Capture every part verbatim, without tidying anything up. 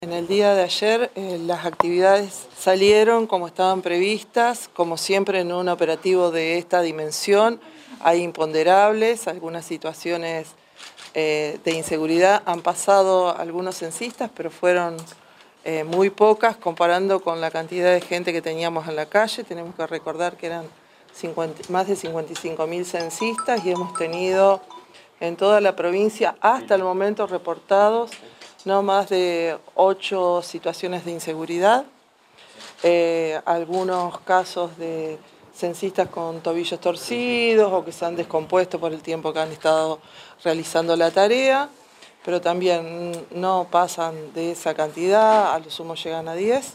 En el día de ayer eh, las actividades salieron como estaban previstas, como siempre en un operativo de esta dimensión hay imponderables, algunas situaciones eh, de inseguridad. Han pasado algunos censistas, pero fueron eh, muy pocas comparando con la cantidad de gente que teníamos en la calle. Tenemos que recordar que eran cincuenta, más de cincuenta y cinco mil censistas y hemos tenido en toda la provincia hasta el momento reportados no más de ocho situaciones de inseguridad, eh, algunos casos de censistas con tobillos torcidos o que se han descompuesto por el tiempo que han estado realizando la tarea, pero también no pasan de esa cantidad, a lo sumo llegan a diez.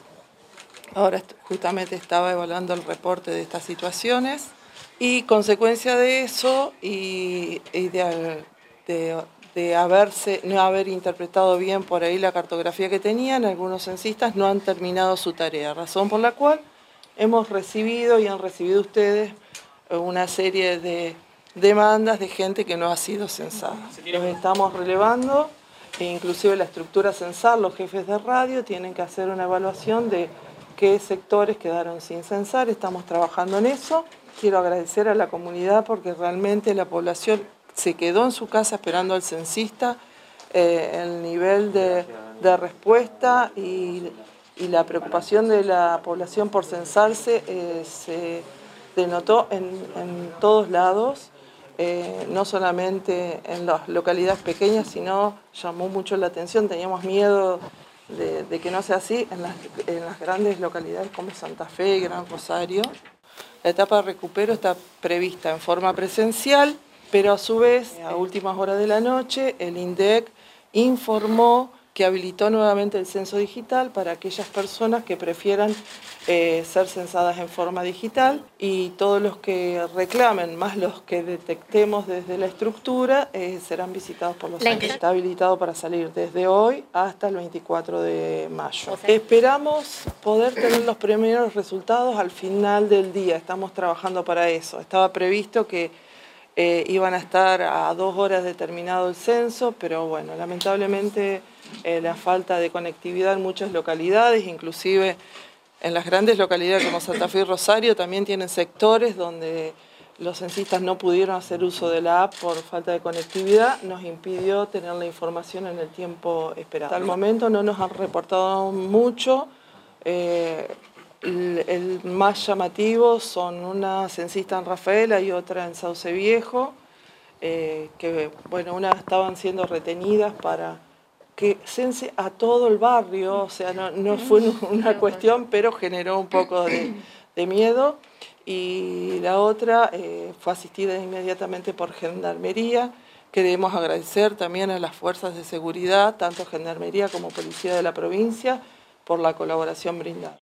Ahora justamente estaba evaluando el reporte de estas situaciones y consecuencia de eso y, y de, de de haberse, no haber interpretado bien por ahí la cartografía que tenían, algunos censistas no han terminado su tarea, razón por la cual hemos recibido y han recibido ustedes una serie de demandas de gente que no ha sido censada. Los estamos relevando e inclusive la estructura censal, los jefes de radio tienen que hacer una evaluación de qué sectores quedaron sin censar, estamos trabajando en eso. Quiero agradecer a la comunidad porque realmente la población se quedó en su casa esperando al censista, eh, el nivel de, de respuesta y, y la preocupación de la población por censarse eh, se denotó en, en todos lados, eh, no solamente en las localidades pequeñas, sino llamó mucho la atención, teníamos miedo de, de que no sea así en las, en las grandes localidades como Santa Fe y Gran Rosario. La etapa de recupero está prevista en forma presencial, pero a su vez, a últimas horas de la noche, el INDEC informó que habilitó nuevamente el censo digital para aquellas personas que prefieran eh, ser censadas en forma digital y todos los que reclamen, más los que detectemos desde la estructura, eh, serán visitados por los censos. Está habilitado para salir desde hoy hasta el veinticuatro de mayo. O sea, esperamos poder tener los primeros resultados al final del día, estamos trabajando para eso. Estaba previsto que Eh, iban a estar a dos horas determinado el censo, pero bueno, lamentablemente eh, la falta de conectividad en muchas localidades, inclusive en las grandes localidades como Santa Fe y Rosario, también tienen sectores donde los censistas no pudieron hacer uso de la app por falta de conectividad, nos impidió tener la información en el tiempo esperado. Hasta el momento no nos han reportado mucho. Eh, El, el más llamativo son una censista en Rafaela y otra en Sauce Viejo, eh, que bueno, una estaban siendo retenidas para que cense a todo el barrio, o sea, no, no fue una cuestión, pero generó un poco de, de miedo, y la otra eh, fue asistida inmediatamente por Gendarmería. Queremos agradecer también a las fuerzas de seguridad, tanto Gendarmería como Policía de la provincia, por la colaboración brindada.